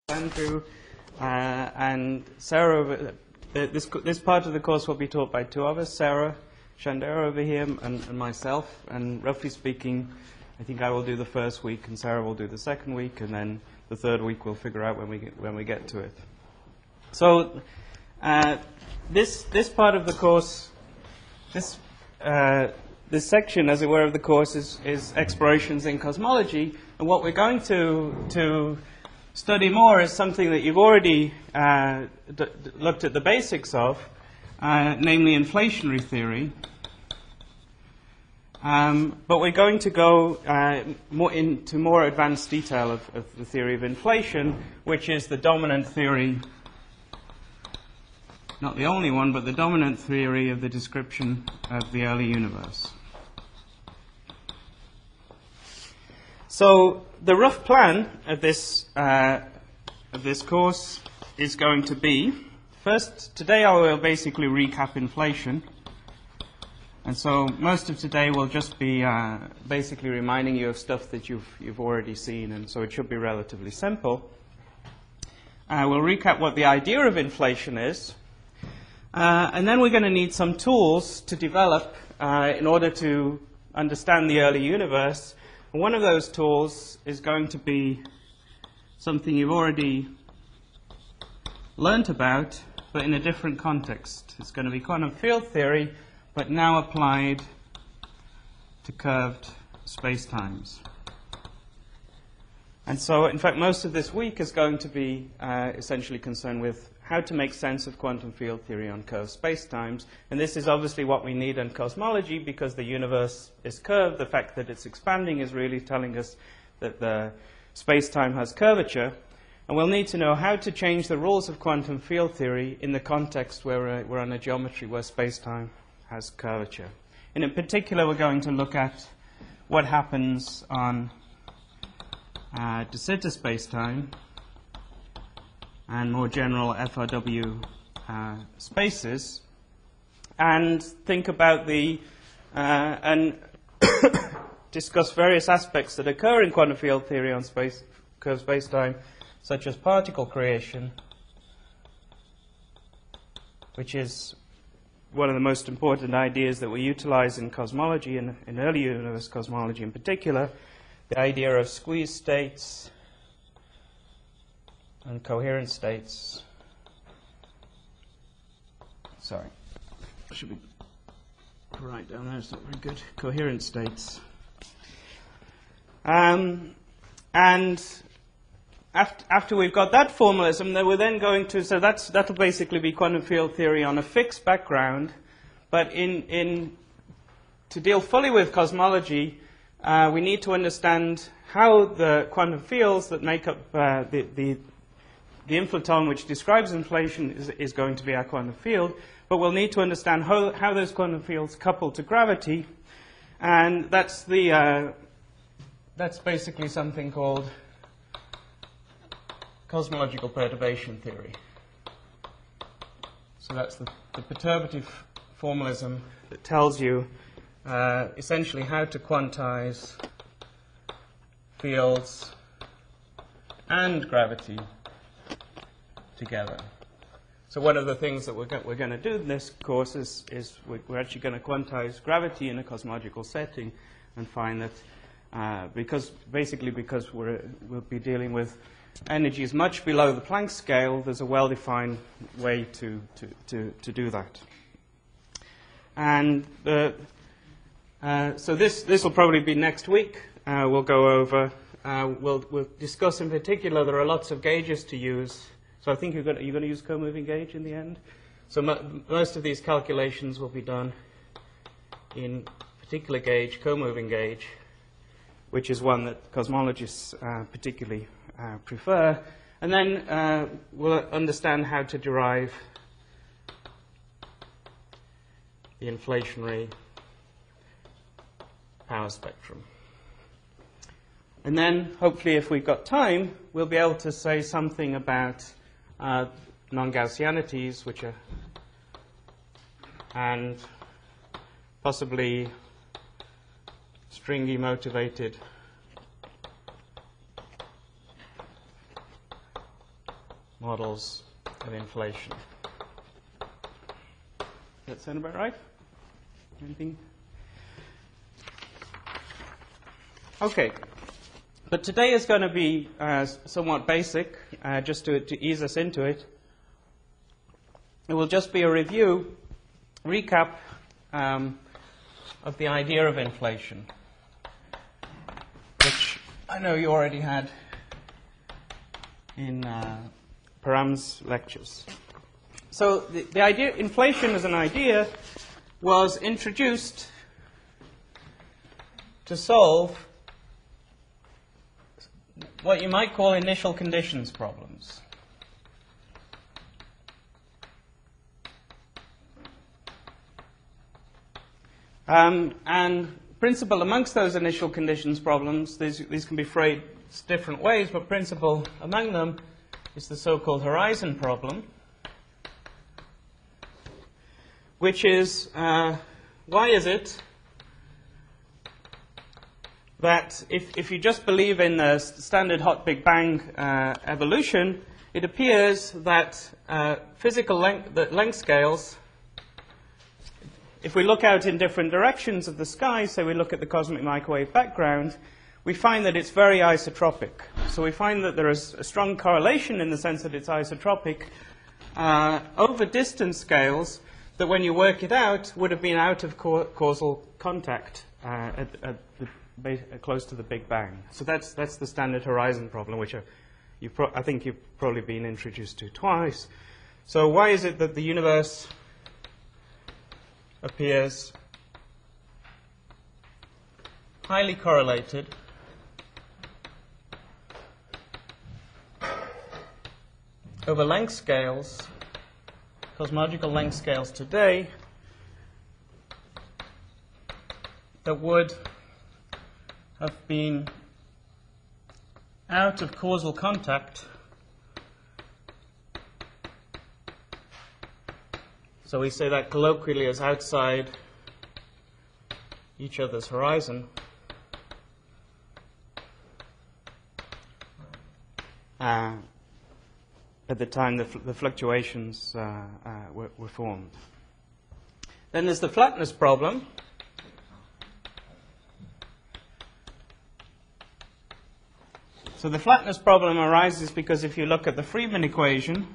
Andrew and Sarah. This part of the course will be taught by two of us, Sarah Chandera over here and myself. And roughly speaking, I think I will do the first week and Sarah will do the second week, and then the third week we'll figure out when we get to it. So this part of the course, this section, as it were, of the course is explorations in cosmology, and what we're going to study more is something that you've already looked at the basics of, namely inflationary theory. But we're going to go into more advanced detail of the theory of inflation, which is the dominant theory, not the only one, but the dominant theory of the description of the early universe. So the rough plan of this course is going to be, first, today I will basically recap inflation. And so most of today will just be basically reminding you of stuff that you've already seen, and so it should be relatively simple. We'll recap what the idea of inflation is, and then we're going to need some tools to develop in order to understand the early universe. And one of those tools is going to be something you've already learnt about, but in a different context. It's going to be quantum field theory, but now applied to curved spacetimes. And so, in fact, most of this week is going to be essentially concerned with how to make sense of quantum field theory on curved spacetimes. And this is obviously what we need in cosmology, because the universe is curved. The fact that it's expanding is really telling us that the spacetime has curvature. And we'll need to know how to change the rules of quantum field theory in the context where we're on a geometry where spacetime has curvature. And in particular, we're going to look at what happens on de Sitter spacetime and more general FRW spaces, and think about and discuss various aspects that occur in quantum field theory on curved spacetime, such as particle creation, which is one of the most important ideas that we utilize in cosmology, in early universe cosmology in particular, the idea of squeeze states and coherent states. Sorry, I should be right down there, it's not very good. Coherent states. And after we've got that formalism, then we're then going to, so that'll basically be quantum field theory on a fixed background. But to deal fully with cosmology, we need to understand how the quantum fields that make up the inflaton which describes inflation is going to be our quantum field. But we'll need to understand how those quantum fields couple to gravity, and that's basically something called cosmological perturbation theory. So that's the perturbative formalism that tells you essentially how to quantize fields and gravity together. So one of the things that we're going to do in this course is we're actually going to quantize gravity in a cosmological setting and find that because we'll be dealing with energies much below the Planck scale, there's a well-defined way to do that. And so this will probably be next week. We'll go over. We'll discuss in particular. There are lots of gauges to use. So I think you're going to use co-moving gauge in the end. So most of these calculations will be done in particular gauge, co-moving gauge, which is one that cosmologists particularly prefer. And then we'll understand how to derive the inflationary power spectrum. And then, hopefully, if we've got time, we'll be able to say something about non-Gaussianities, which are, and possibly stringy motivated models of inflation. Does that sound about right? Anything? Okay. But today is going to be somewhat basic, just to ease us into it. It will just be a recap of the idea of inflation, which I know you already had in Param's lectures. So the idea, inflation as an idea, was introduced to solve what you might call initial conditions problems. And principal amongst those initial conditions problems, these can be phrased different ways, but principal among them is the so-called horizon problem, which is, why is it that if you just believe in the standard hot Big Bang evolution, it appears that physical length scales, if we look out in different directions of the sky, say we look at the cosmic microwave background, we find that it's very isotropic. So we find that there is a strong correlation in the sense that it's isotropic over distance scales that when you work it out would have been out of causal contact close to the Big Bang. So that's the standard horizon problem, which I think you've probably been introduced to twice. So why is it that the universe appears highly correlated over length scales, cosmological length scales today, that would have been out of causal contact, so we say that colloquially as outside each other's horizon, at the time the fluctuations were formed. Then there's the flatness problem. So the flatness problem arises because if you look at the Friedmann equation,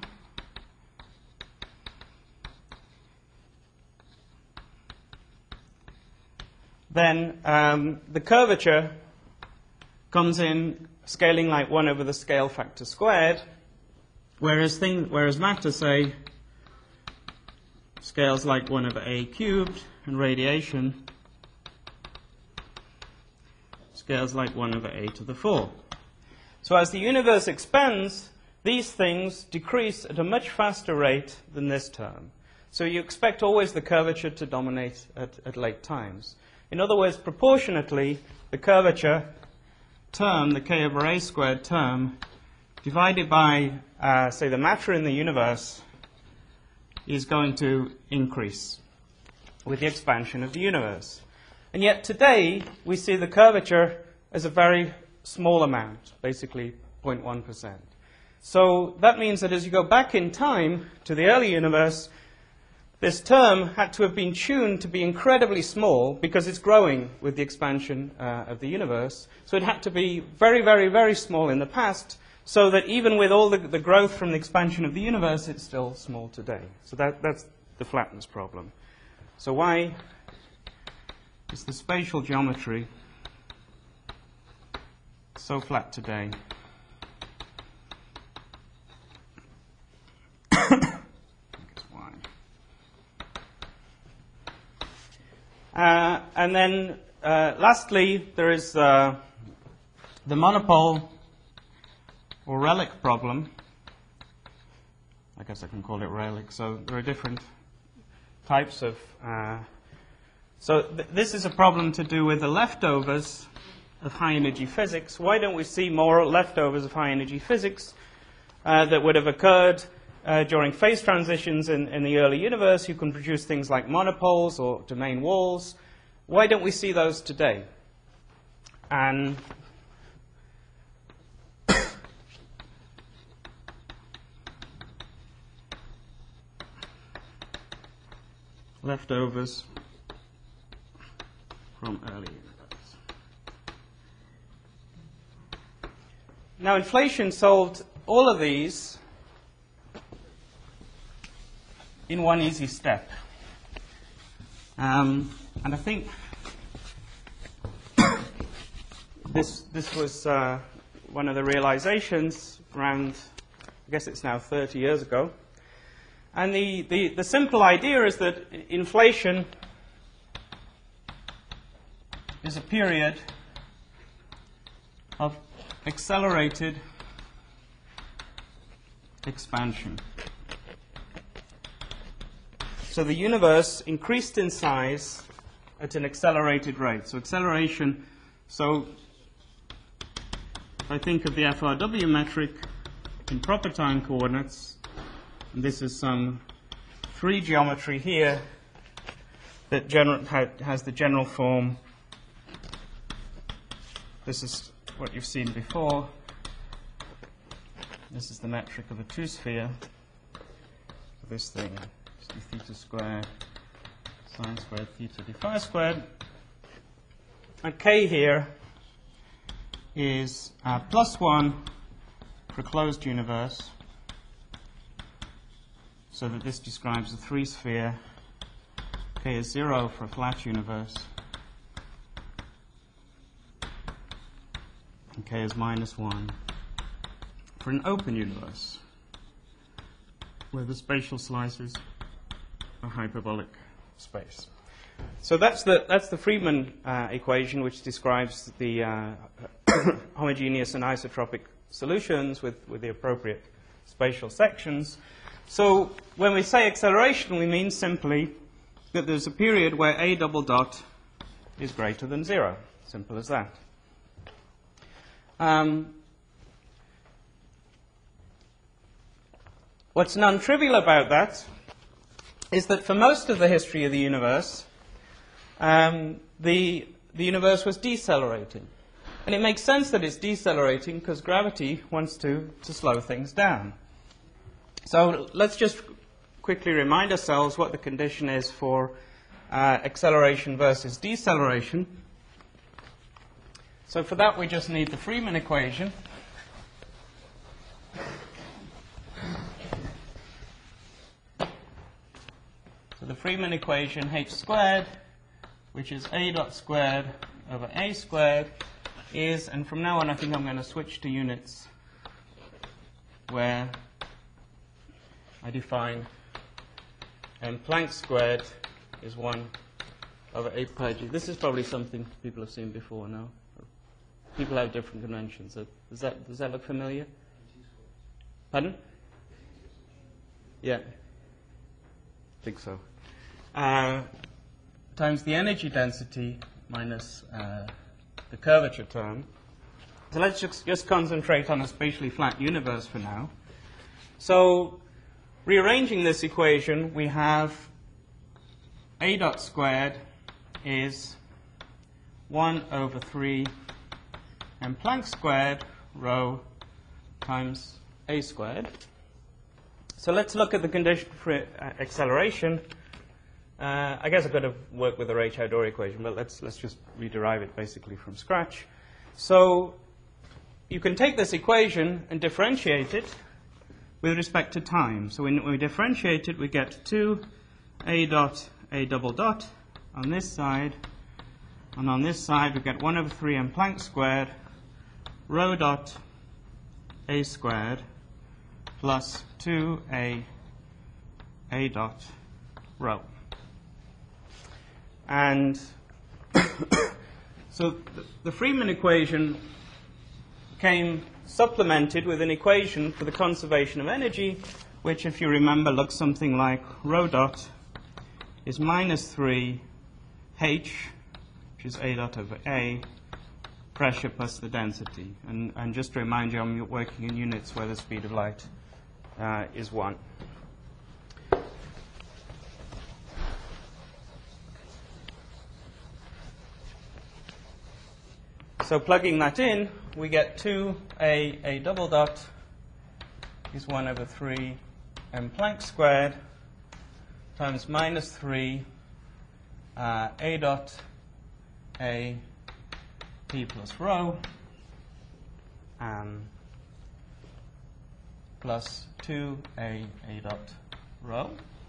then the curvature comes in scaling like 1 over the scale factor squared, whereas matter, say, scales like 1 over a cubed, and radiation scales like 1 over a to the 4. So as the universe expands, these things decrease at a much faster rate than this term. So you expect always the curvature to dominate at late times. In other words, proportionately, the curvature term, the k over a squared term, divided by, say, the matter in the universe, is going to increase with the expansion of the universe. And yet today, we see the curvature as a very small amount, basically 0.1%. So that means that as you go back in time to the early universe, this term had to have been tuned to be incredibly small because it's growing with the expansion of the universe. So it had to be very, very, very small in the past, so that even with all the growth from the expansion of the universe, it's still small today. So that's the flatness problem. So why is the spatial geometry so flat today? And then, lastly, there is the monopole or relic problem. I guess I can call it relic. So there are different types of... this is a problem to do with the leftovers of high-energy physics. Why don't we see more leftovers of high-energy physics that would have occurred during phase transitions in the early universe? You can produce things like monopoles or domain walls. Why don't we see those today? And leftovers from early universe. Now, inflation solved all of these in one easy step. And I think this was one of the realizations around, I guess it's now 30 years ago. And the simple idea is that inflation is a period of accelerated expansion. So the universe increased in size at an accelerated rate. So acceleration, so if I think of the FRW metric in proper time coordinates, and this is some 3 geometry here that has the general form. This is what you've seen before. This is the metric of a 2-sphere. This thing is d theta squared, sine squared, theta d phi squared. And k here is +1 for a closed universe, so that this describes a 3-sphere. K is 0 for a flat universe. And k is -1 for an open universe, where the spatial slices are hyperbolic space. So that's the Friedmann equation, which describes the homogeneous and isotropic solutions with the appropriate spatial sections. So when we say acceleration, we mean simply that there's a period where a double dot is greater than 0. Simple as that. What's non-trivial about that is that for most of the history of the universe, the universe was decelerating. And it makes sense that it's decelerating because gravity wants to slow things down. So let's just quickly remind ourselves what the condition is for acceleration versus deceleration. So for that, we just need the Friedmann equation. So the Friedmann equation, h squared, which is a dot squared over a squared, is, and from now on I think I'm going to switch to units where I define m Planck squared is 1 over 8 pi g. This is probably something people have seen before now. People have different conventions. Does that look familiar? Pardon? Yeah. I think so. Times the energy density minus the curvature term. So let's just concentrate on a spatially flat universe for now. So rearranging this equation, we have a dot squared is 1 over 3 m Planck squared rho times a squared. So let's look at the condition for acceleration. I guess I've got to work with the Raychaudhuri equation, but let's just rederive it basically from scratch. So you can take this equation and differentiate it with respect to time. So when we differentiate it, we get 2 a dot a double dot on this side, and on this side we get 1 over 3 m Planck squared rho dot a squared plus 2a dot rho. And so the Friedmann equation came supplemented with an equation for the conservation of energy, which, if you remember, looks something like rho dot is -3 h, which is a dot over a, pressure plus the density. And just to remind you, I'm working in units where the speed of light is 1. So plugging that in, we get 2a double dot is 1 over 3 m Planck squared times minus 3 A dot A P plus rho plus 2A dot rho.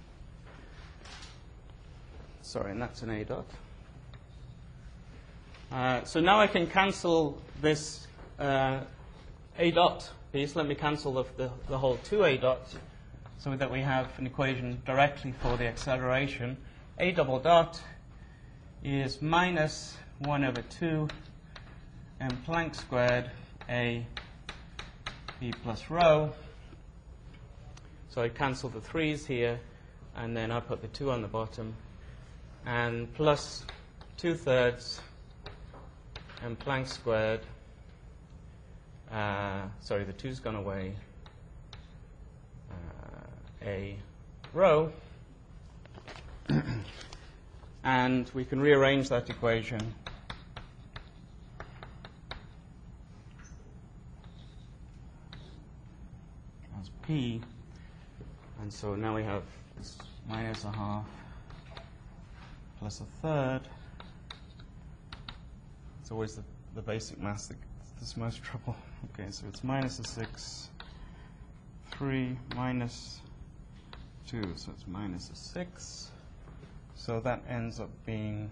Sorry, and that's an A dot. So now I can cancel this A dot piece. Let me cancel the whole 2A dot so that we have an equation directly for the acceleration. A double dot is minus 1 over 2 m Planck squared A P plus rho. So I cancel the 3's here, and then I put the 2 on the bottom, and plus 2/3 m Planck squared. Sorry, the 2's gone away. A rho. And we can rearrange that equation as P. And so now we have minus a half plus a third. It's always the basic maths that gives most trouble. Okay, so it's minus a 6, 3 minus 2, so it's minus a 6. So that ends up being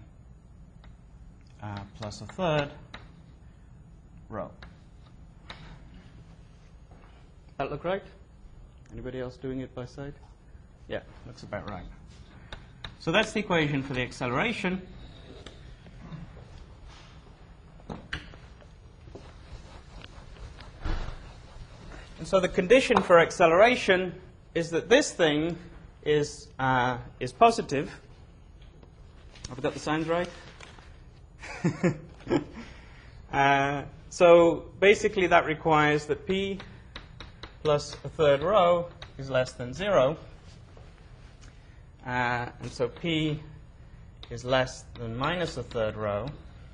plus a third rho. That look right? Anybody else doing it by side? Yeah, looks about right. So that's the equation for the acceleration. And so the condition for acceleration is that this thing is positive. Have I got the signs right? So basically that requires that P plus a third rho is less than 0. And so P is less than minus a third rho.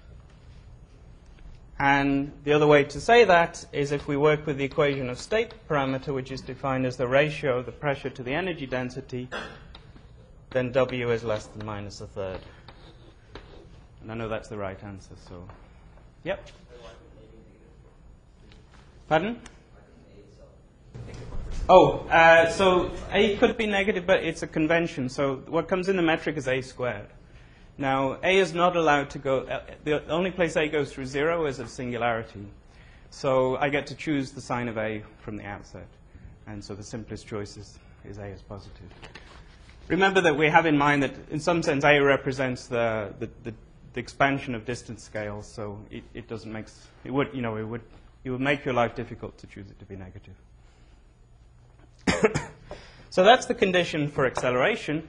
And the other way to say that is if we work with the equation of state parameter, which is defined as the ratio of the pressure to the energy density, then W is less than minus a third. And I know that's the right answer, so. Yep. Pardon? Oh, so A could be negative, but it's a convention. So what comes in the metric is A squared. Now, A is not allowed to go, the only place A goes through 0 is at singularity. So I get to choose the sign of A from the outset. And so the simplest choice is A is positive. Remember that we have in mind that in some sense A represents the expansion of distance scales, so it doesn't make, it would make your life difficult to choose it to be negative. So that's the condition for acceleration.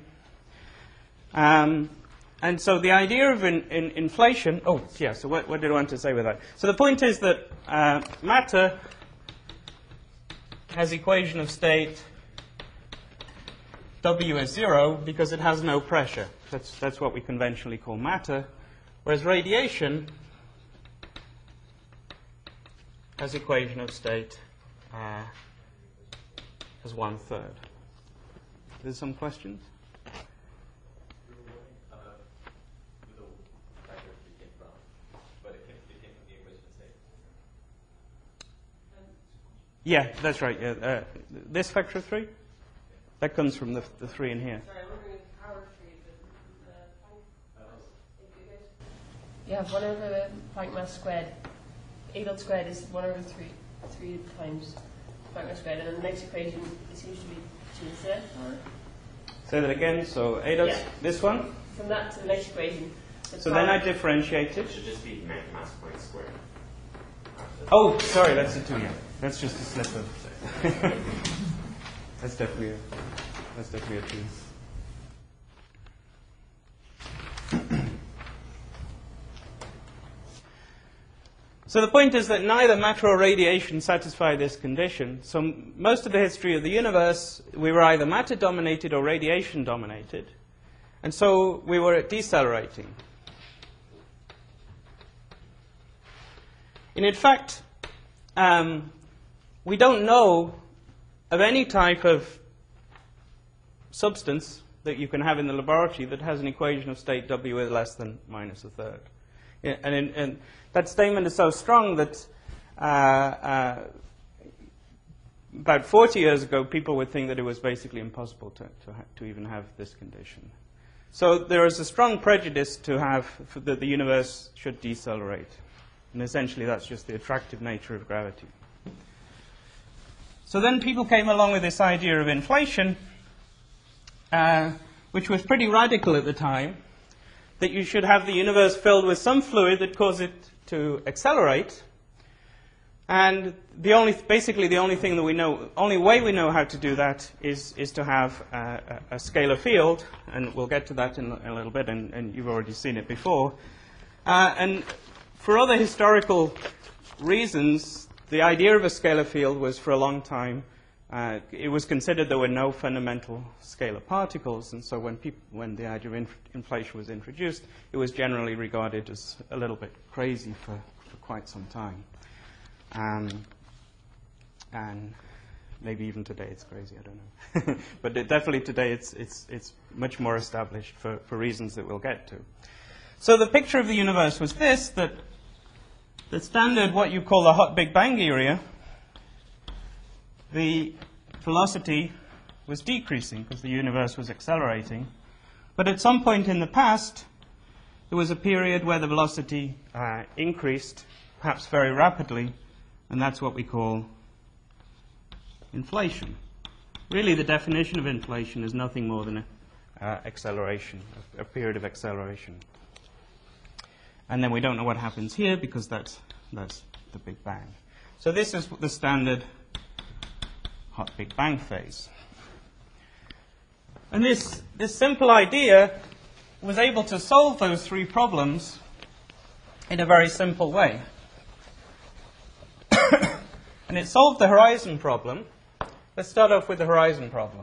And so the idea of inflation, oh, yeah, so what did I want to say with that? So the point is that matter has equation of state W is 0 because it has no pressure. That's what we conventionally call matter. Whereas radiation has equation of state as 1/3. There's some questions? Yeah, that's right. Yeah. This factor of 3? That comes from the 3 in here. Sorry, I'm wondering if power 3 you have 1 over the Planck mass squared. A dot squared is 1 over 3 times Planck mass squared. And then the next equation, it seems to be 2z. Say that again. So A dot, this one? From that to the next equation. So then I differentiate it. It should just be mass Planck squared. Oh, sorry, that's a 2. That's just a slip of. That's definitely a 2. So the point is that neither matter or radiation satisfy this condition. So most of the history of the universe, we were either matter dominated or radiation dominated. And so we were decelerating. And in fact, we don't know of any type of substance that you can have in the laboratory that has an equation of state W with less than minus a third. Yeah, and that statement is so strong that about 40 years ago, people would think that it was basically impossible to even have this condition. So there is a strong prejudice to have that the universe should decelerate. And essentially, that's just the attractive nature of gravity. So then people came along with this idea of inflation, which was pretty radical at the time, that you should have the universe filled with some fluid that causes it to accelerate. And basically the only thing that we know, only way we know how to do that is to have a scalar field, and we'll get to that in a little bit, and you've already seen it before. And for other historical reasons, the idea of a scalar field was for a long time, it was considered there were no fundamental scalar particles, and so when the idea of inflation was introduced, it was generally regarded as a little bit crazy for quite some time. And maybe even today it's crazy, I don't know. But definitely today it's much more established for reasons that we'll get to. So the picture of the universe was this, that the standard, what you call the hot Big Bang area, the velocity was decreasing because the universe was accelerating. But at some point in the past, there was a period where the velocity increased, perhaps very rapidly, and that's what we call inflation. Really, the definition of inflation is nothing more than acceleration, a period of acceleration. And then we don't know what happens here because that's the Big Bang. So this is the standard hot Big Bang phase. And this simple idea was able to solve those three problems in a very simple way. And it solved the horizon problem. Let's start off with the horizon problem.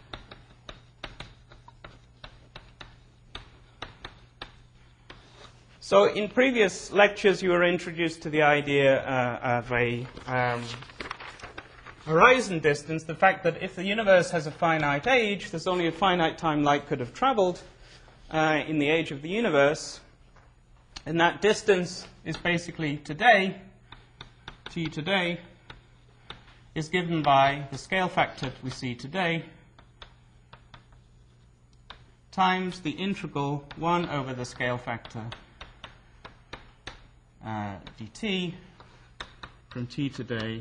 So in previous lectures, you were introduced to the idea of a horizon distance, the fact that if the universe has a finite age, there's only a finite time light could have traveled in the age of the universe. And that distance is basically today, t today, is given by the scale factor we see today times the integral 1 over the scale factor dt from t today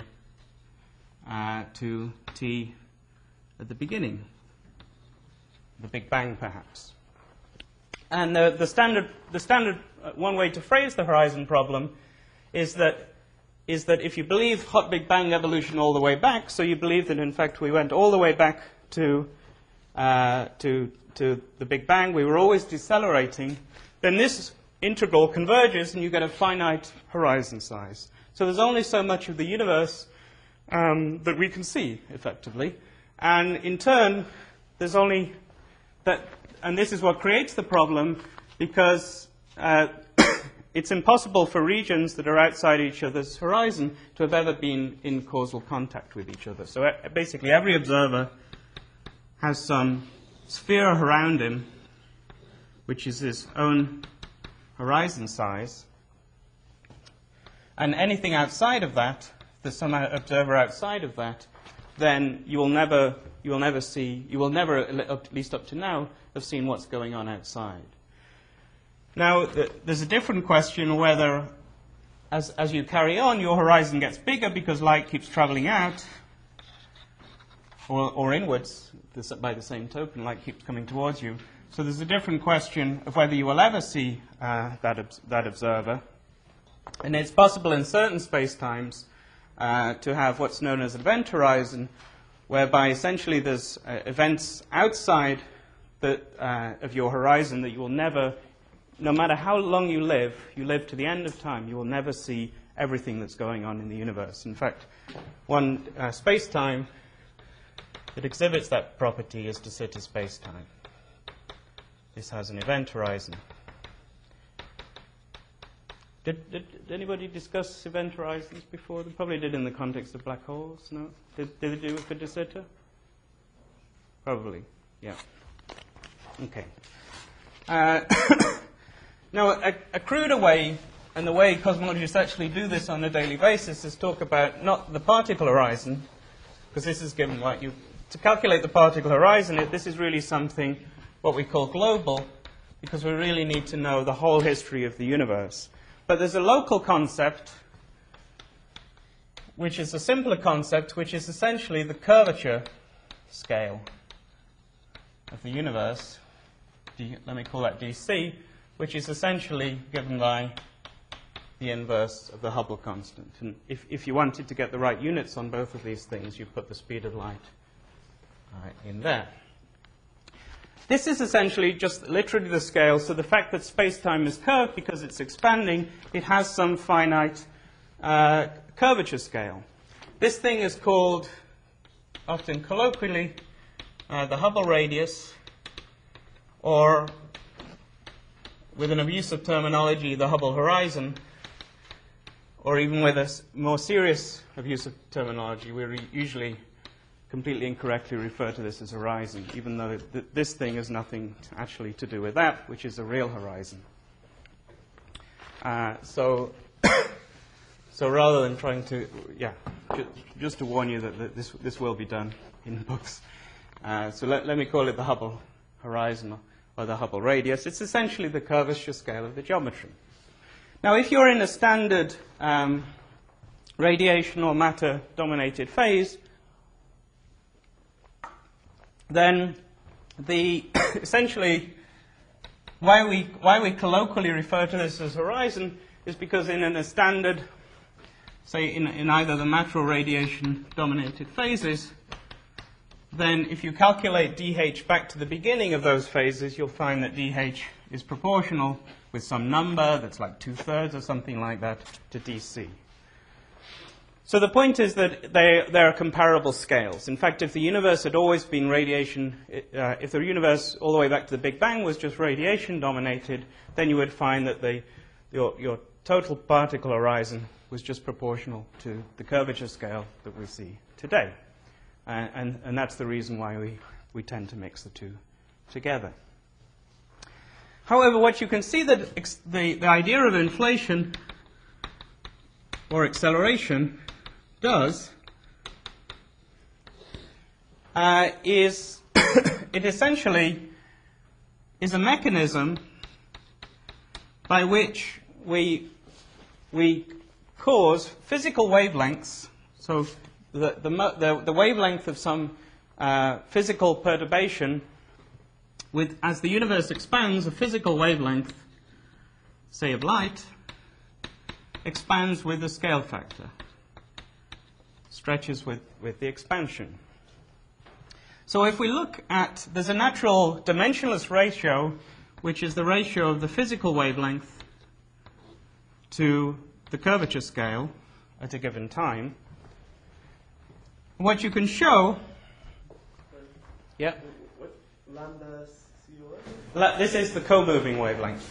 to t at the beginning, the Big Bang perhaps. And the standard one way to phrase the horizon problem is that if you believe hot Big Bang evolution all the way back, so you believe that in fact we went all the way back to the Big Bang, we were always decelerating, then this integral converges and you get a finite horizon size. So there's only so much of the universe that we can see, effectively. And in turn, there's only that, and this is what creates the problem, because it's impossible for regions that are outside each other's horizon to have ever been in causal contact with each other. So basically every observer has some sphere around him, which is his own horizon size. And anything outside of that, there's some observer outside of that, then you will never, at least up to now, have seen what's going on outside. Now, there's a different question whether, as you carry on, your horizon gets bigger because light keeps traveling out, or inwards, by the same token, light keeps coming towards you. So there's a different question of whether you will ever see that observer. And it's possible in certain spacetimes to have what's known as event horizon, whereby essentially there's events outside of your horizon that you will never, no matter how long you live to the end of time, you will never see everything that's going on in the universe. In fact, one spacetime that exhibits that property is de Sitter spacetime. This has an event horizon. Did anybody discuss event horizons before? They probably did in the context of black holes, no? Did they do it for de Sitter? Probably, yeah. Okay. Now, a cruder way, and the way cosmologists actually do this on a daily basis, is talk about not the particle horizon, because this is given like you to calculate the particle horizon. This is really something what we call global, because we really need to know the whole history of the universe. But there's a local concept, which is a simpler concept, which is essentially the curvature scale of the universe. Let me call that dc, which is essentially given by the inverse of the Hubble constant. And if you wanted to get the right units on both of these things, you put the speed of light in there. This is essentially just literally the scale. So the fact that space-time is curved because it's expanding, it has some finite curvature scale. This thing is called, often colloquially, the Hubble radius, or with an abusive terminology, the Hubble horizon, or even with a more serious abusive terminology, we usually completely incorrectly refer to this as horizon, even though this thing has nothing actually to do with that, which is a real horizon. So rather than trying to, just to warn you that this will be done in the books. So let me call it the Hubble horizon or the Hubble radius. It's essentially the curvature scale of the geometry. Now, if you're in a standard radiation or matter-dominated phase, then essentially why we colloquially refer to this as horizon is because in a standard, say in either the matter or radiation-dominated phases, then if you calculate dH back to the beginning of those phases, you'll find that dH is proportional with some number that's like 2/3 or something like that to dc. So the point is that they are comparable scales. In fact, if the universe had always been radiation, if the universe all the way back to the Big Bang was just radiation dominated, then you would find that your total particle horizon was just proportional to the curvature scale that we see today. And that's the reason why we tend to mix the two together. However, what you can see that the idea of inflation or acceleration does is it essentially is a mechanism by which we cause physical wavelengths, so the wavelength of some physical perturbation, as the universe expands, a physical wavelength, say of light, expands with the scale factor, stretches with the expansion. So if we look at, there's a natural dimensionless ratio, which is the ratio of the physical wavelength to the curvature scale at a given time. What you can show, What lambda COS? This is the co-moving wavelength.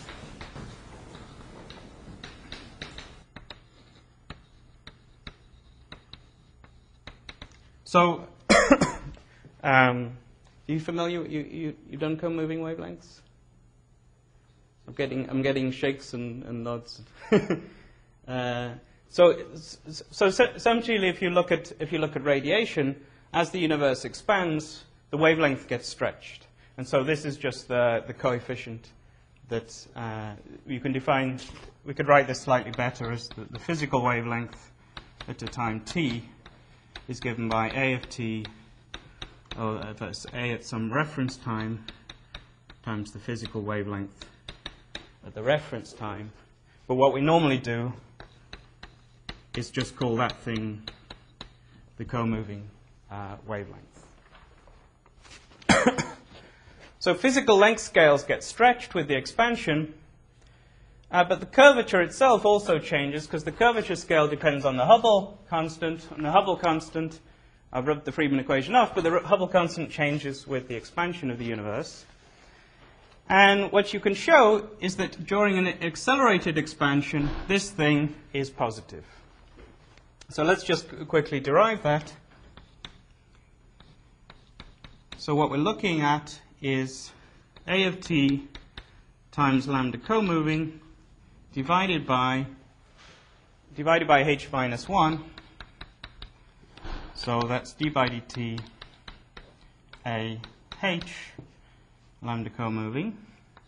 So, are you familiar? You've done co-moving wavelengths? I'm getting shakes and nods. So essentially, if you look at radiation, as the universe expands, the wavelength gets stretched, and so this is just the coefficient that you can define. We could write this slightly better as the physical wavelength at a time t is given by a of t, or that's a at some reference time times the physical wavelength at the reference time. But what we normally do is just call that thing the co-moving wavelength. So physical length scales get stretched with the expansion, but the curvature itself also changes because the curvature scale depends on the Hubble constant. And the Hubble constant, I've rubbed the Friedmann equation off, but the Hubble constant changes with the expansion of the universe. And what you can show is that during an accelerated expansion, this thing is positive. So let's just quickly derive that. So what we're looking at is A of t times lambda co-moving divided by h minus 1. So that's d by dt a h lambda co-moving.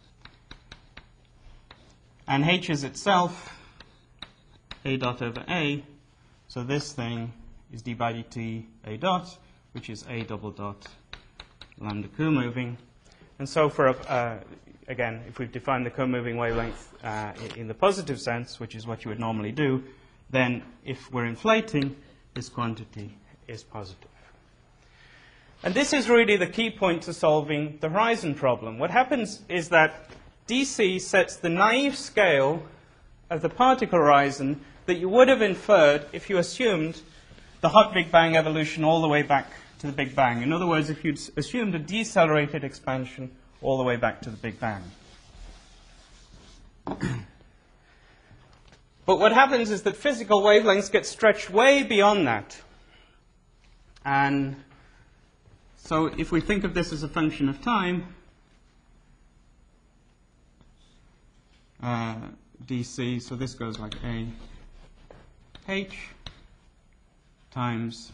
And h is itself a dot over a. So this thing is d by dt a dot, which is a double dot lambda co-moving. And so for again, if we've defined the co-moving wavelength in the positive sense, which is what you would normally do, then if we're inflating, this quantity is positive. And this is really the key point to solving the horizon problem. What happens is that DC sets the naive scale of the particle horizon that you would have inferred if you assumed the hot Big Bang evolution all the way back to the Big Bang. In other words, if you'd assumed a decelerated expansion all the way back to the Big Bang. But what happens is that physical wavelengths get stretched way beyond that. And so if we think of this as a function of time, dc, so this goes like a h times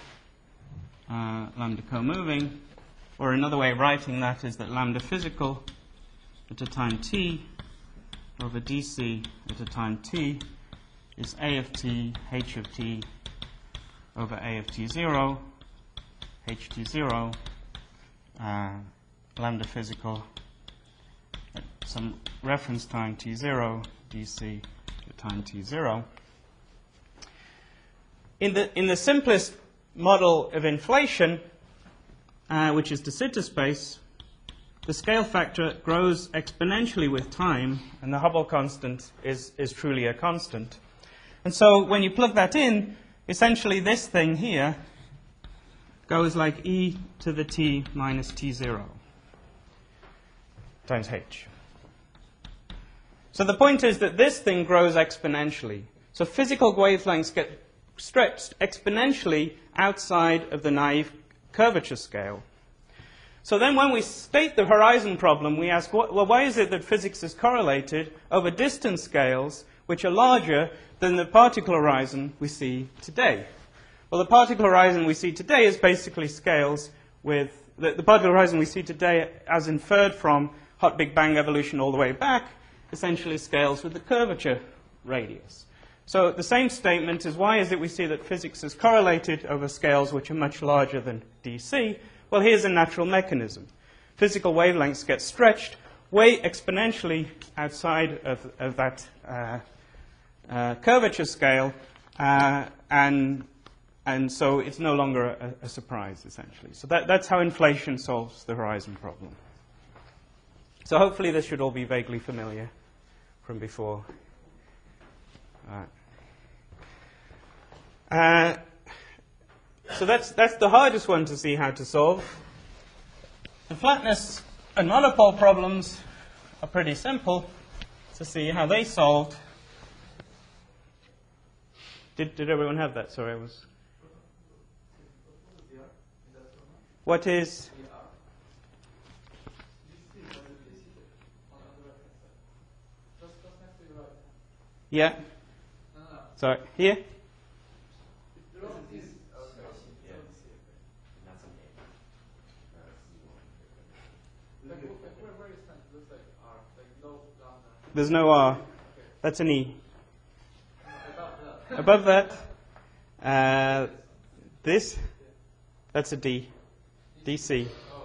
lambda co-moving, or another way of writing that is that lambda physical at a time t over dc at a time t is a of t, h of t over a of t0, h t0, lambda physical at some reference time t0, dc at time t0. In the simplest model of inflation, which is de Sitter space, the scale factor grows exponentially with time, and the Hubble constant is truly a constant. And so when you plug that in, essentially this thing here goes like e to the t minus t0 times h. So the point is that this thing grows exponentially. So physical wavelengths get stretched exponentially outside of the naive curvature scale. So then when we state the horizon problem, we ask, well, why is it that physics is correlated over distance scales which are larger than the particle horizon we see today? Well, the particle horizon we see today is basically scales with the particle horizon we see today as inferred from hot Big Bang evolution all the way back, essentially scales with the curvature radius. So the same statement is, why is it we see that physics is correlated over scales which are much larger than DC? Well, here's a natural mechanism. Physical wavelengths get stretched way exponentially outside of that curvature scale, and so it's no longer a surprise, essentially. So that's how inflation solves the horizon problem. So hopefully this should all be vaguely familiar from before. So that's the hardest one to see how to solve. The flatness and monopole problems are pretty simple to see how they solved. Did everyone have that? Sorry, I was. What is? Yeah. Sorry, here. There's no R. That's an E. Above that, this, that's a D. DC.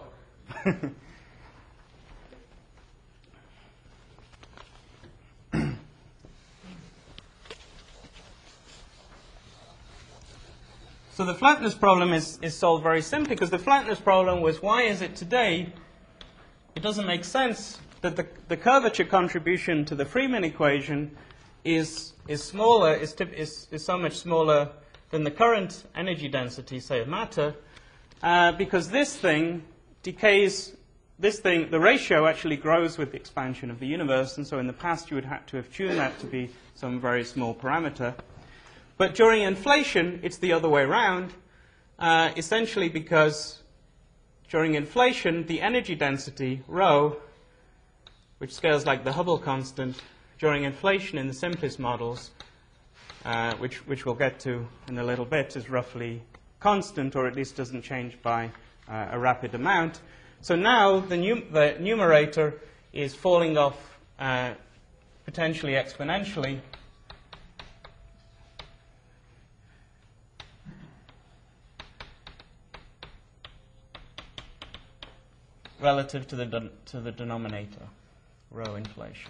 So the flatness problem is solved very simply, because the flatness problem was, why is it today it doesn't make sense that the curvature contribution to the Freeman equation is smaller, is so much smaller than the current energy density, say, of matter, because this thing decays, the ratio actually grows with the expansion of the universe, and so in the past you would have to have tuned that to be some very small parameter. But during inflation, it's the other way around, essentially because during inflation, the energy density, rho, which scales like the Hubble constant, during inflation in the simplest models, which we'll get to in a little bit, is roughly constant, or at least doesn't change by a rapid amount. So now the numerator is falling off potentially exponentially relative to the denominator, rho inflation.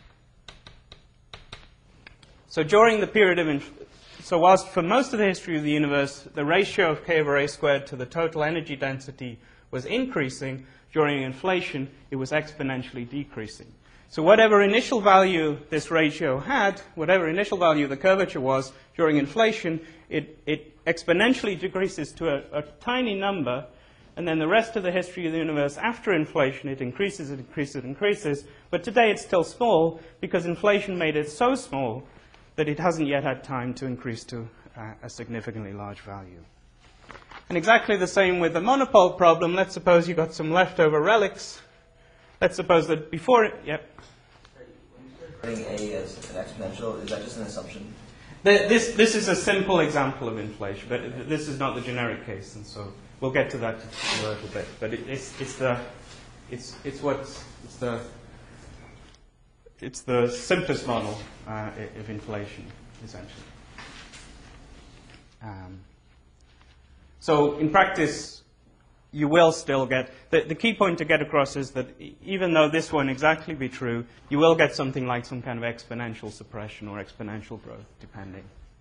So during the period of so whilst for most of the history of the universe, the ratio of k over a squared to the total energy density was increasing, during inflation, it was exponentially decreasing. So whatever initial value this ratio had, whatever initial value the curvature was, during inflation, it exponentially decreases to a tiny number, and then the rest of the history of the universe after inflation, it increases, it increases, it increases. But today it's still small because inflation made it so small that it hasn't yet had time to increase to a significantly large value. And exactly the same with the monopole problem. Let's suppose you got some leftover relics. Let's suppose that before, yep. Writing A as an exponential, is that just an assumption? This is a simple example of inflation, but this is not the generic case, and so we'll get to that in a little bit. But it's the simplest model of inflation, essentially. So in practice, you will still get, the key point to get across is that even though this won't exactly be true, you will get something like some kind of exponential suppression or exponential growth, depending.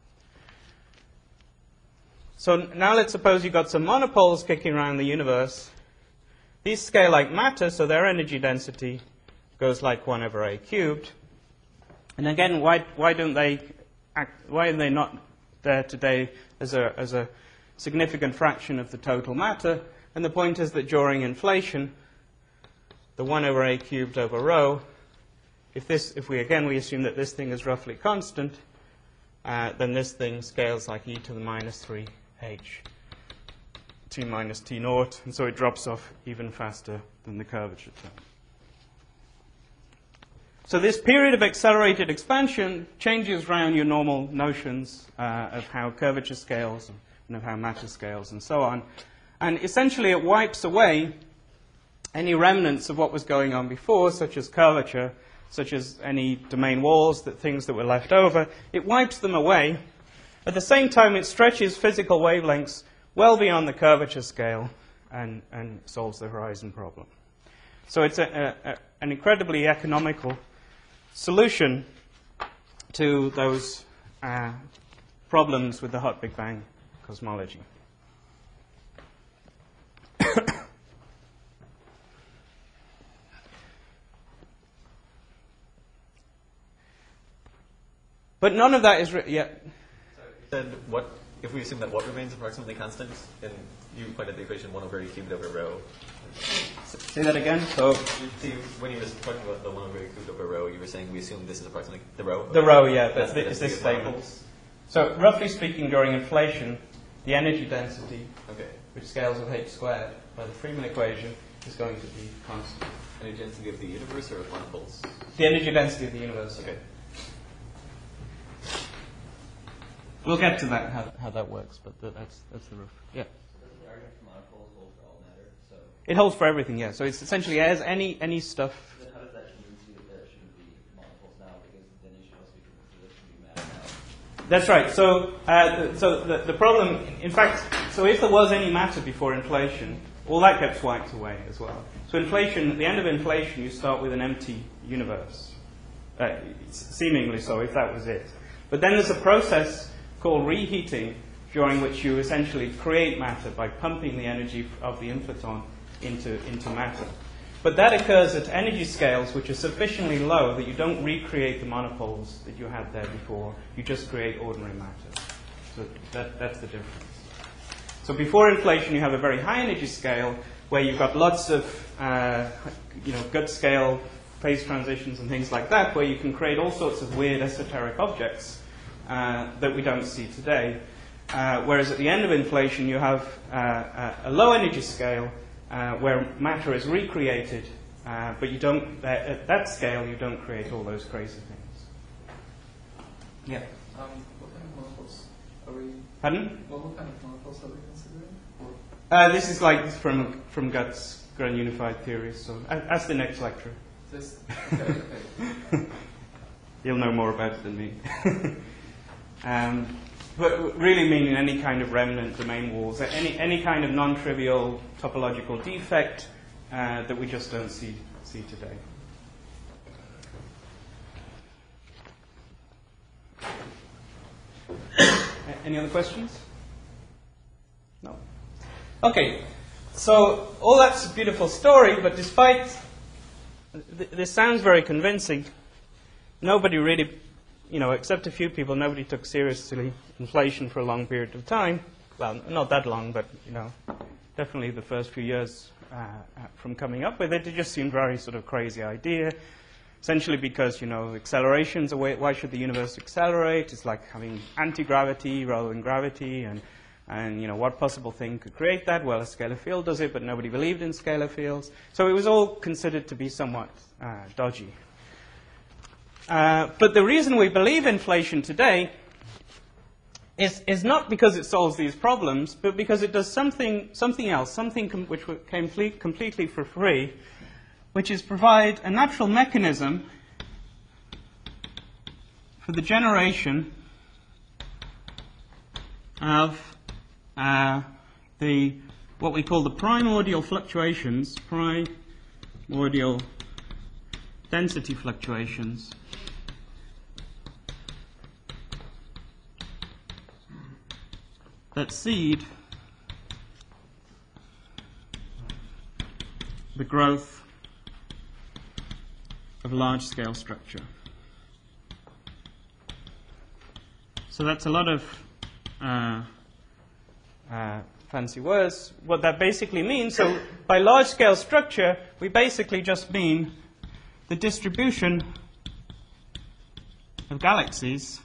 So now let's suppose you've got some monopoles kicking around the universe. These scale like matter, so their energy density goes like 1 over a cubed. And again, why are they not there today as a significant fraction of the total matter? And the point is that during inflation, the 1 over a cubed over rho, if we assume that this thing is roughly constant, then this thing scales like e to the minus 3h t minus t naught, and so it drops off even faster than the curvature term. So this period of accelerated expansion changes around your normal notions of how curvature scales and of how matter scales and so on. And essentially it wipes away any remnants of what was going on before, such as curvature, such as any domain walls, things that were left over. It wipes them away. At the same time, it stretches physical wavelengths well beyond the curvature scale and solves the horizon problem. So it's an incredibly economical solution to those problems with the hot Big Bang cosmology. But none of that is yet. Then what if we assume that what remains approximately constant? And you pointed the equation 1 over a cubed over rho. Say that again. So when you were talking about the 1 over a cubed over rho, you were saying we assume this is approximately the rho. The rho, yeah. That's this statement. So roughly speaking, during inflation, the energy density, which scales with h squared by the Freeman equation, is going to be constant. Energy density of the universe or of monopoles? The energy density of the universe. Okay. We'll get to that, how that works, but that's the roof. Yeah. So doesn't the argument for monopoles hold for all matter? So It holds for everything, yeah. So it's essentially as any stuff. then how does that convince you that there shouldn't be monopoles now? Because then you should also be convinced that there shouldn't be matter now. That's right. So the problem, in fact, so if there was any matter before inflation, all that gets wiped away as well. So inflation, at the end of inflation, you start with an empty universe. Seemingly so, if that was it. But then there's a process called reheating, during which you essentially create matter by pumping the energy of the inflaton into matter. But that occurs at energy scales which are sufficiently low that you don't recreate the monopoles that you had there before. You just create ordinary matter. So that's the difference. So before inflation, you have a very high energy scale where you've got lots of gut scale phase transitions and things like that, where you can create all sorts of weird esoteric objects that we don't see today. Whereas at the end of inflation, you have a low energy scale where matter is recreated, but you don't, at that scale, you don't create all those crazy things. Yeah. What kind of monopoles are we? Pardon? What kind of monopoles are we considering? This is like from Gutt's Grand Unified Theories. So ask the next lecturer. This, okay. You'll know more about it than me. But really meaning any kind of remnant domain walls, any kind of non-trivial topological defect that we just don't see today. Any other questions? No. Okay. So all that's a beautiful story, but despite this sounds very convincing, nobody really, except a few people, nobody took seriously inflation for a long period of time. Well, not that long, but, definitely the first few years from coming up with it. It just seemed very sort of crazy idea. Essentially because, accelerations, why should the universe accelerate? It's like having anti-gravity rather than gravity, and what possible thing could create that? Well, a scalar field does it, but nobody believed in scalar fields. So it was all considered to be somewhat dodgy. But the reason we believe inflation today is not because it solves these problems, but because it does something else, which came completely for free, which is provide a natural mechanism for the generation of what we call the primordial fluctuations, primordial density fluctuations, that seed the growth of large-scale structure. So that's a lot of fancy words. What that basically means, so by large-scale structure, we basically just mean the distribution of galaxies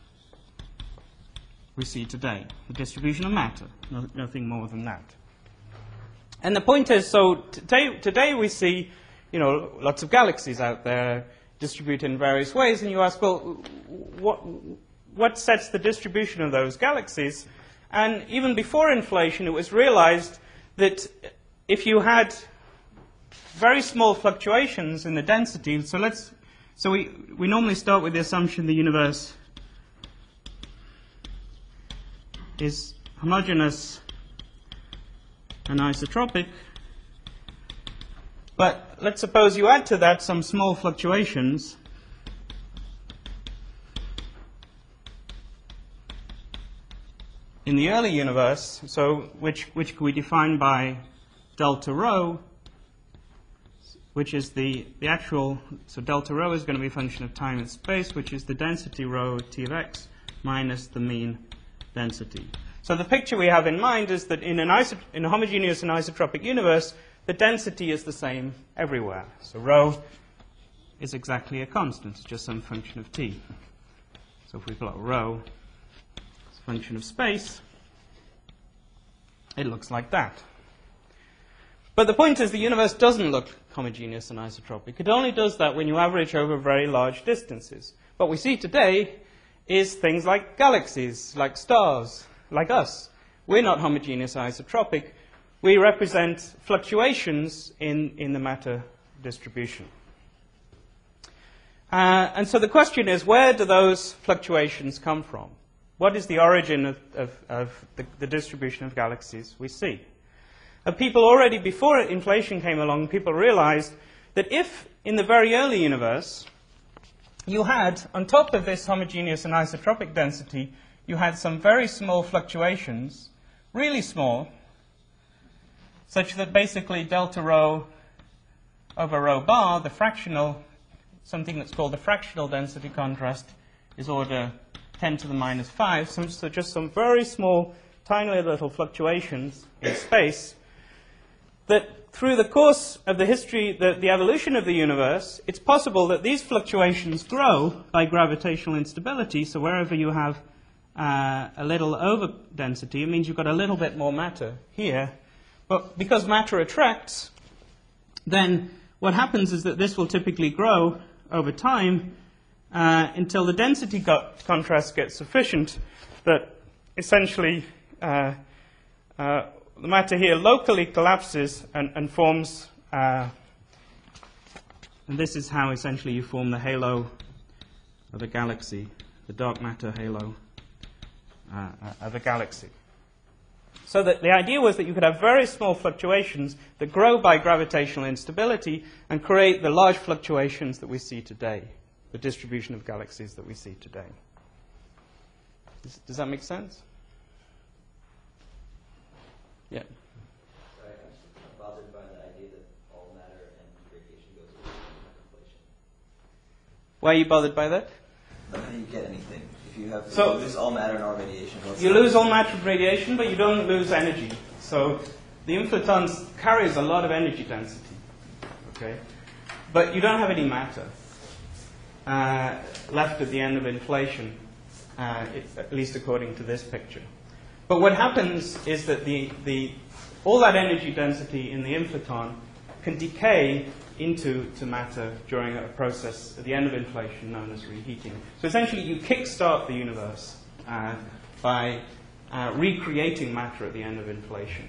we see today, the distribution of matter, nothing more than that. And the point is, so today we see, lots of galaxies out there distributed in various ways, and you ask, well, what sets the distribution of those galaxies? And even before inflation, it was realized that if you had very small fluctuations in the density, so we normally start with the assumption the universe is homogeneous and isotropic, but let's suppose you add to that some small fluctuations in the early universe, so which we define by delta rho, which is the actual, so delta rho is going to be a function of time and space, which is the density rho T of x minus the mean density. So the picture we have in mind is that in a homogeneous and isotropic universe, the density is the same everywhere. So rho is exactly a constant. It's just some function of t. So if we plot rho as a function of space, it looks like that. But the point is the universe doesn't look homogeneous and isotropic. It only does that when you average over very large distances. What we see today is things like galaxies, like stars, like us. We're not homogeneous or isotropic. We represent fluctuations in the matter distribution. And so the question is, where do those fluctuations come from? What is the origin of the distribution of galaxies we see? People already, before inflation came along, people realized that if in the very early universe you had, on top of this homogeneous and isotropic density, you had some very small fluctuations, really small, such that basically delta rho over rho bar, the fractional, something that's called the fractional density contrast, is order 10 to the minus 5, so just some very small, tiny little fluctuations in space, that through the course of the history, the evolution of the universe, it's possible that these fluctuations grow by gravitational instability. So wherever you have a little over density, it means you've got a little bit more matter here. But because matter attracts, then what happens is that this will typically grow over time until the density contrast gets sufficient that essentially the matter here locally collapses and forms, and this is how essentially you form the halo of a galaxy, the dark matter halo of a galaxy. So that the idea was that you could have very small fluctuations that grow by gravitational instability and create the large fluctuations that we see today, the distribution of galaxies that we see today. Does that make sense? Yeah. Sorry, I'm bothered by the idea that all matter and radiation goes away in inflation. Why are you bothered by that? How do you get anything? If you have So- lose all matter and all radiation, what's You lose all matter and radiation, but you don't lose energy. So the inflaton carries a lot of energy density, okay? But you don't have any matter left at the end of inflation, at least according to this picture. But what happens is that all that energy density in the inflaton can decay into matter during a process at the end of inflation known as reheating. So essentially you kickstart the universe by recreating matter at the end of inflation.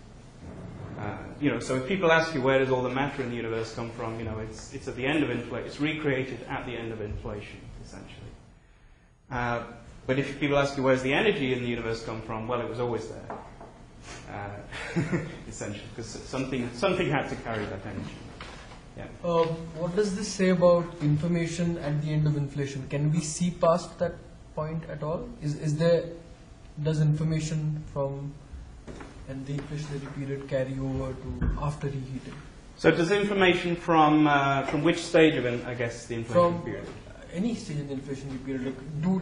So if people ask you where does all the matter in the universe come from, it's at the end of inflation. It's recreated at the end of inflation, essentially. But if people ask you where's the energy in the universe come from, well, it was always there, essentially, because something had to carry that energy. Yeah. What does this say about information at the end of inflation? Can we see past that point at all? Does information from the inflationary period carry over to after reheating? So does information from which stage of the inflation period? Any stage in the inflationary period,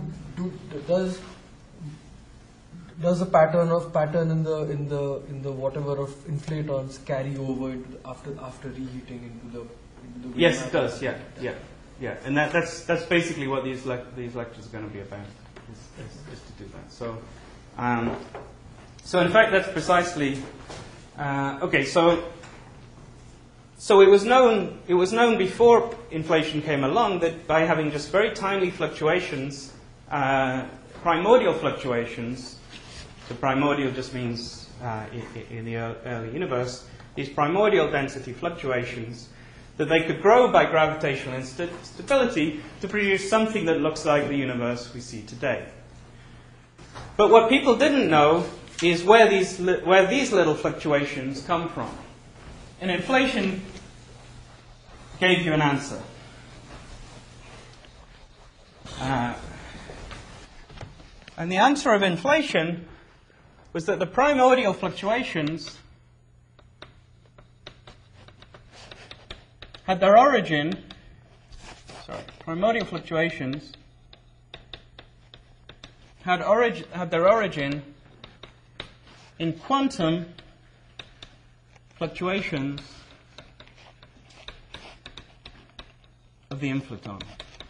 does the pattern in the whatever of inflatons carry over into after reheating into the Yes, it does. Yeah, and that's basically what these lectures are going to be about, is to do that. So in fact that's precisely okay. So it was known before inflation came along that by having just very tiny fluctuations, primordial fluctuations. So primordial just means in the early universe, these primordial density fluctuations, that they could grow by gravitational instability to produce something that looks like the universe we see today. But what people didn't know is where these little fluctuations come from. And inflation gave you an answer. And the answer of inflation was that the primordial fluctuations had their origin, primordial fluctuations had their origin in quantum fluctuations of the inflaton.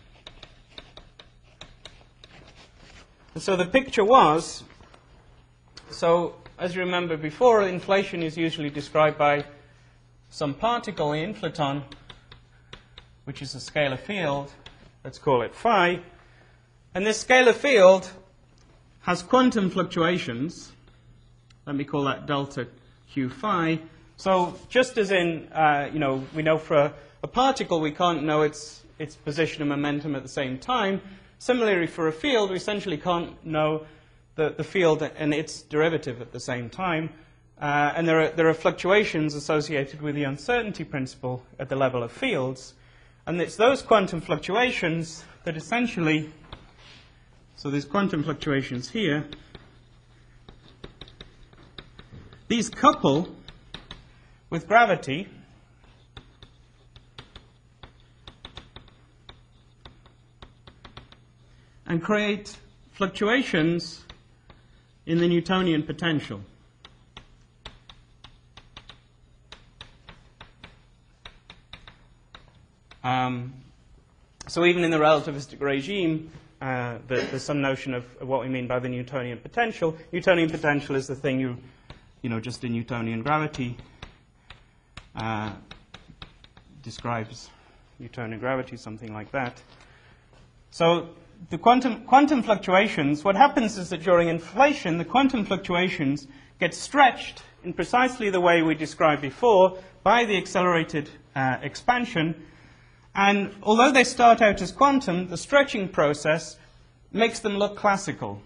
And so the picture was, as you remember before, inflation is usually described by some particle, the inflaton, which is a scalar field. Let's call it phi. And this scalar field has quantum fluctuations. Let me call that delta Q phi. So just as in, we know for a particle we can't know its position and momentum at the same time. Similarly, for a field, we essentially can't know the field and its derivative at the same time. And there are fluctuations associated with the uncertainty principle at the level of fields. And it's those quantum fluctuations that essentially, so there's quantum fluctuations here, these couple with gravity and create fluctuations in the Newtonian potential. So even in the relativistic regime, there's some notion of what we mean by the Newtonian potential. Newtonian potential is the thing you just a Newtonian gravity describes Newtonian gravity, something like that. So the quantum fluctuations, what happens is that during inflation, the quantum fluctuations get stretched in precisely the way we described before by the accelerated expansion. And although they start out as quantum, the stretching process makes them look classical,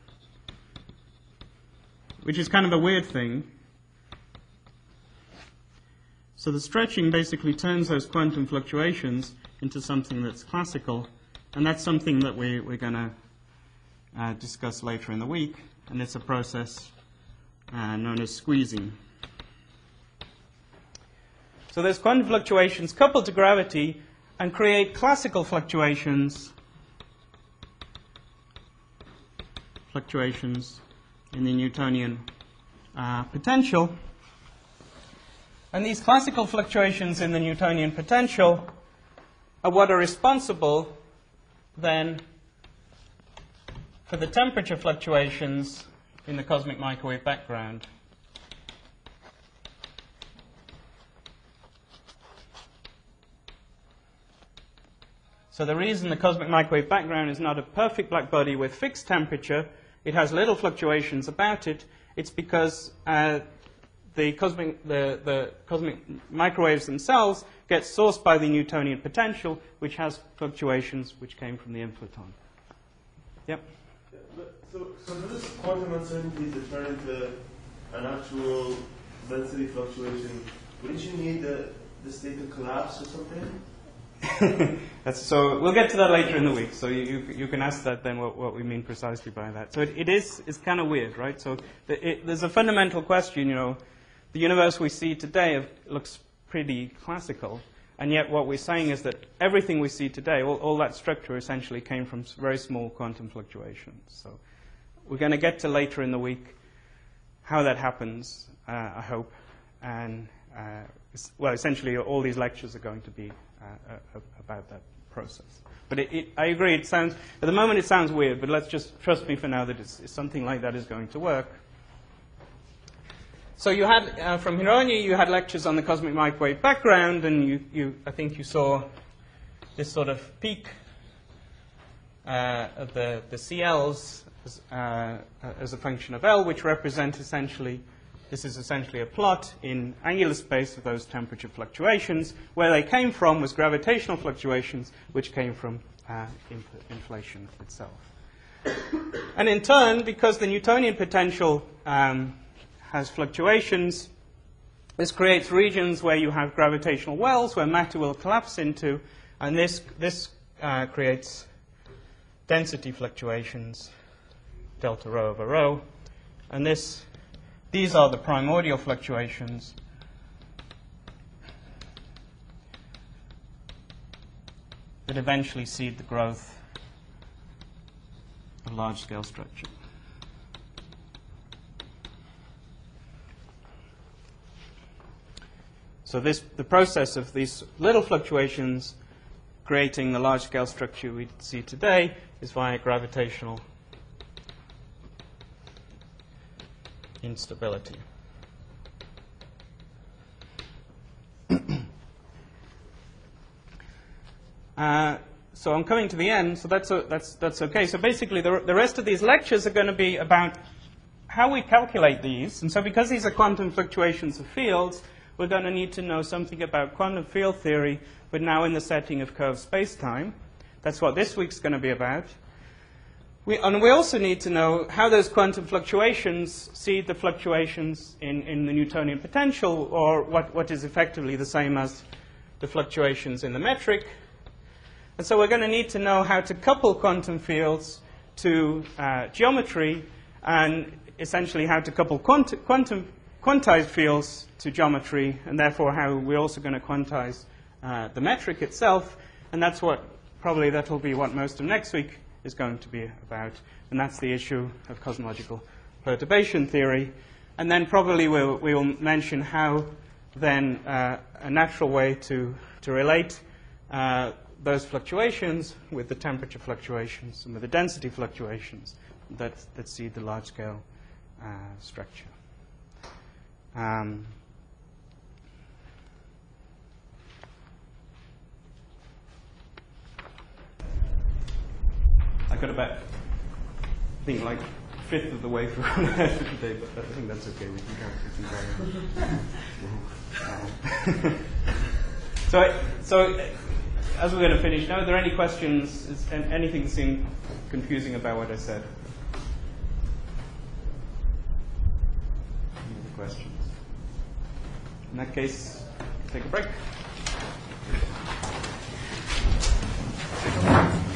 which is kind of a weird thing. So the stretching basically turns those quantum fluctuations into something that's classical, and that's something that we're going to discuss later in the week, and it's a process known as squeezing. So those quantum fluctuations coupled to gravity and create classical fluctuations in the Newtonian potential. And these classical fluctuations in the Newtonian potential are what are responsible then for the temperature fluctuations in the cosmic microwave background. So the reason the cosmic microwave background is not a perfect black body with fixed temperature, it has little fluctuations about it, it's because the cosmic microwaves themselves get sourced by the Newtonian potential, which has fluctuations which came from the inflaton. Yep? So does this quantum uncertainty to turn into an actual density fluctuation? Wouldn't you need the state to collapse or something? So we'll get to that later in the week. So you can ask that then what we mean precisely by that. So it's kind of weird, right? So there's a fundamental question, the universe we see today looks pretty classical, and yet what we're saying is that everything we see today, all that structure essentially came from very small quantum fluctuations. So we're going to get to later in the week how that happens, I hope, and essentially all these lectures are going to be about that process. But I agree, at the moment it sounds weird, but let's just trust me for now that it's something like that is going to work. So you had, from Hironya, you had lectures on the cosmic microwave background, and I think you saw this sort of peak of the CLs as a function of L, which represent this is essentially a plot in angular space of those temperature fluctuations. Where they came from was gravitational fluctuations, which came from inflation itself. And in turn, because the Newtonian potential has fluctuations, this creates regions where you have gravitational wells where matter will collapse into, and this creates density fluctuations, delta rho over rho, and these are the primordial fluctuations that eventually seed the growth of large-scale structure. So the process of these little fluctuations creating the large-scale structure we see today is via gravitational instability. So I'm coming to the end, so that's okay. So basically the rest of these lectures are going to be about how we calculate these. And so because these are quantum fluctuations of fields, we're going to need to know something about quantum field theory, but now in the setting of curved space-time. That's what this week's going to be about. And we also need to know how those quantum fluctuations seed the fluctuations in the Newtonian potential, or what is effectively the same as the fluctuations in the metric. And so we're going to need to know how to couple quantum fields to geometry, and essentially how to couple quantized fields to geometry, and therefore how we're also going to quantize the metric itself. And that's that'll be what most of next week is going to be about, and that's the issue of cosmological perturbation theory. And then probably we'll mention how then a natural way to relate those fluctuations with the temperature fluctuations and with the density fluctuations that seed the large-scale structure. I got about, I think, like a fifth of the way through what I had for today, but I think that's okay. We can carry on. So, as we're going to finish now, are there any questions? Is anything that seemed confusing about what I said? Any other questions? In that case, take a break.